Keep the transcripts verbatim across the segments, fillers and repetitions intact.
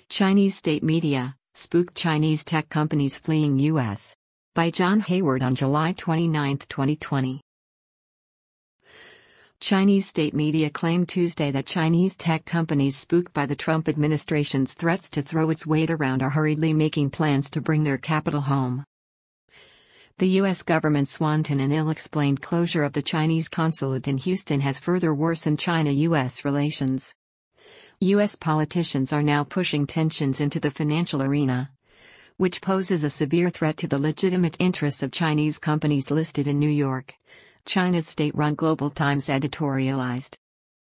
Chinese state media, spooked Chinese tech companies fleeing U S. By John Hayward on July twenty-ninth, twenty twenty. Chinese state media claimed Tuesday that Chinese tech companies spooked by the Trump administration's threats to throw its weight around are hurriedly making plans to bring their capital home. The U S government's wanton and ill-explained closure of the Chinese consulate in Houston has further worsened China-U S relations. U S politicians are now pushing tensions into the financial arena, which poses a severe threat to the legitimate interests of Chinese companies listed in New York, China's state-run Global Times editorialized.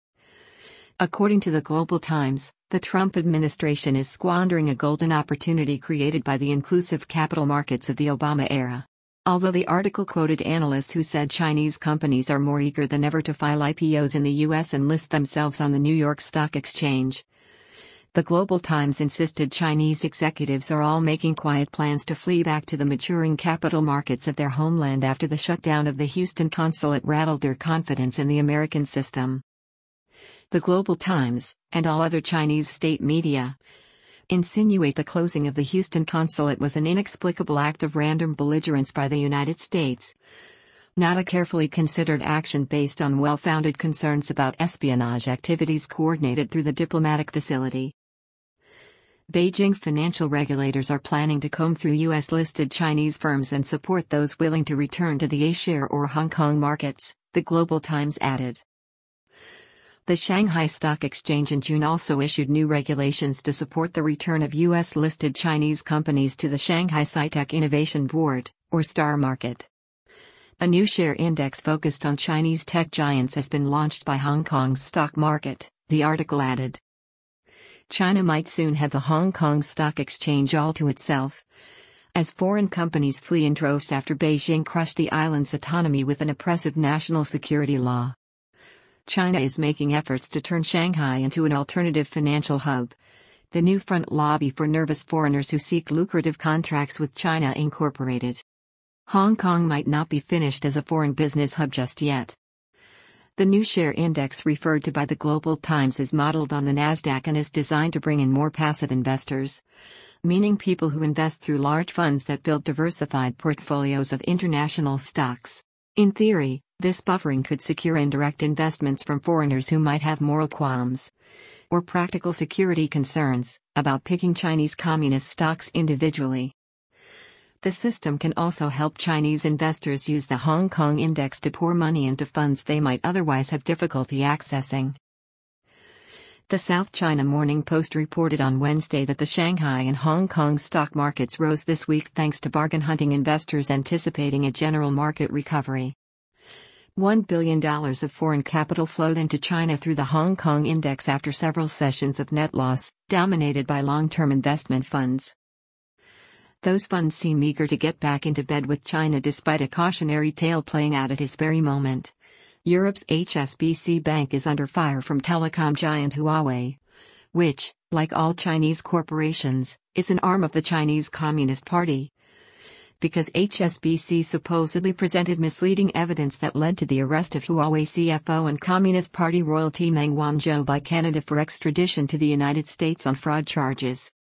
According to the Global Times, the Trump administration is squandering a golden opportunity created by the inclusive capital markets of the Obama era. Although the article quoted analysts who said Chinese companies are more eager than ever to file I P Os in the U S and list themselves on the New York Stock Exchange, the Global Times insisted Chinese executives are all making quiet plans to flee back to the maturing capital markets of their homeland after the shutdown of the Houston consulate rattled their confidence in the American system. The Global Times, and all other Chinese state media, insinuate the closing of the Houston consulate was an inexplicable act of random belligerence by the United States, not a carefully considered action based on well-founded concerns about espionage activities coordinated through the diplomatic facility. Beijing financial regulators are planning to comb through U S-listed Chinese firms and support those willing to return to the A-share or Hong Kong markets, the Global Times added. The Shanghai Stock Exchange in June also issued new regulations to support the return of U S-listed Chinese companies to the Shanghai Sci-Tech Innovation Board, or STAR market. A new share index focused on Chinese tech giants has been launched by Hong Kong's stock market, the article added. China might soon have the Hong Kong Stock Exchange all to itself, as foreign companies flee in droves after Beijing crushed the island's autonomy with an oppressive national security law. China is making efforts to turn Shanghai into an alternative financial hub, the new front lobby for nervous foreigners who seek lucrative contracts with China Incorporated. Hong Kong might not be finished as a foreign business hub just yet. The new share index referred to by the Global Times is modeled on the Nasdaq and is designed to bring in more passive investors, meaning people who invest through large funds that build diversified portfolios of international stocks. In theory, this buffering could secure indirect investments from foreigners who might have moral qualms or practical security concerns about picking Chinese communist stocks individually. The system can also help Chinese investors use the Hong Kong index to pour money into funds they might otherwise have difficulty accessing. The South China Morning Post reported on Wednesday that the Shanghai and Hong Kong stock markets rose this week thanks to bargain-hunting investors anticipating a general market recovery. one billion dollars of foreign capital flowed into China through the Hong Kong index after several sessions of net loss, dominated by long-term investment funds. Those funds seem eager to get back into bed with China despite a cautionary tale playing out at this very moment. Europe's H S B C Bank is under fire from telecom giant Huawei, which, like all Chinese corporations, is an arm of the Chinese Communist Party, because H S B C supposedly presented misleading evidence that led to the arrest of Huawei C F O and Communist Party royalty Meng Wanzhou by Canada for extradition to the United States on fraud charges.